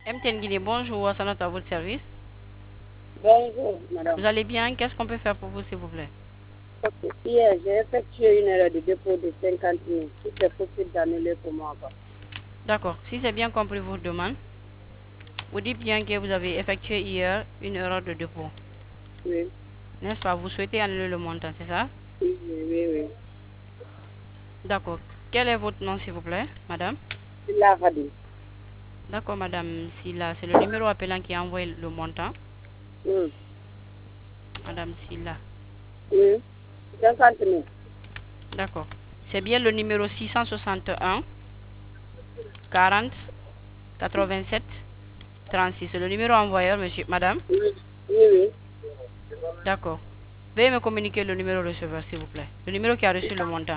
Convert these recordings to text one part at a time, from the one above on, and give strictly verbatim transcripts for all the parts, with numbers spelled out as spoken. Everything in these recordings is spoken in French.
M T N Guinée, bonjour, Assanat à votre service. Bonjour, madame. Vous allez bien? Qu'est-ce qu'on peut faire pour vous, s'il vous plaît? Ok. Hier, j'ai effectué une erreur de dépôt de cinquante mille. Si c'est possible d'annuler pour moi, quoi. D'accord. Si j'ai bien compris votre demande, vous dites bien que vous avez effectué hier une erreur de dépôt. Oui, N'est-ce pas? Vous souhaitez annuler le montant, c'est ça? oui, oui, oui. oui. D'accord. Quel est votre nom, s'il vous plaît, madame? Il l'a radé. D'accord, madame Silla. C'est le numéro appelant qui a envoyé le montant. Oui, Madame Silla. oui. cinquante mille. D'accord. C'est bien le numéro six cent soixante et un quarante quatre-vingt-sept trente-six. C'est le numéro envoyeur, monsieur, madame? Oui, oui, oui. D'accord. Veuillez me communiquer le numéro receveur, s'il vous plaît. Le numéro qui a reçu le montant.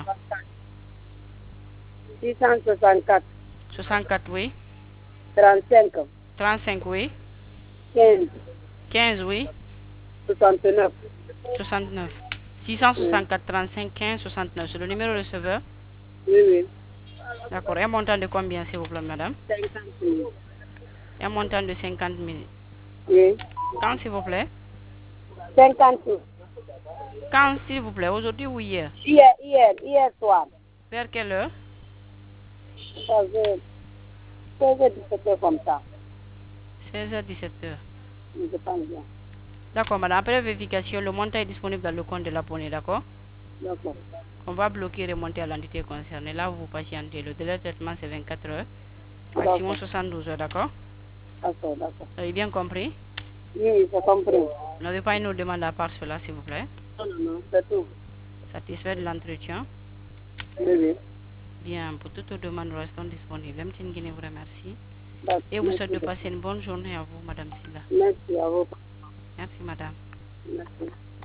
six cent soixante-quatre. soixante-quatre, oui. trente-cinq. trente-cinq, oui. quinze. quinze, oui. soixante-neuf. soixante-neuf. Oui, six cent soixante-quatre, trente-cinq, quinze, soixante-neuf. C'est le numéro receveur. oui, oui. D'accord. Un montant de combien, s'il vous plaît, madame? cinquante mille. Un montant de cinquante mille. Oui. Quand, s'il vous plaît? cinquante mille. Quand, s'il vous plaît? Aujourd'hui ou hier? Hier, hier, hier soir. Vers quelle heure? Ça fait seize heures dix-sept heures comme ça. seize heures, dix-sept heures. Je pense bien. D'accord, madame. Après vérification, le montant est disponible dans le compte de l'abonné, d'accord? D'accord. On va bloquer et remonter à l'entité concernée. Là, vous patientez. Le délai de traitement, c'est vingt-quatre heures. Maximum D'accord. soixante-douze heures, d'accord? D'accord, d'accord. Vous avez bien compris? Oui, oui, j'ai compris. Vous n'avez pas une autre demande à part cela, s'il vous plaît? Non, non, non, c'est tout. Satisfait de l'entretien? Oui, oui. Bien, pour toute demande, nous restons disponibles. M T N Guinée vous remercie. D'accord. Et vous souhaite Merci de passer beaucoup. une bonne journée à vous, madame Silla. Merci à vous. Merci, madame. Merci.